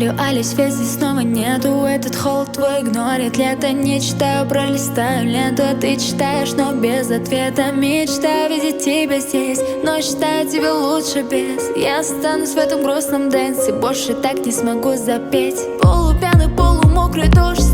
печалью, а лишь связи снова нету. Этот холод твой игнорит лето. Не читаю, пролистаю ленту, а ты читаешь, но без ответа. Мечтаю видеть тебя здесь, но считаю тебя лучше без. Я останусь в этом грустном дэнсе, больше так не смогу запеть. Полупьяный, полумокрый дождь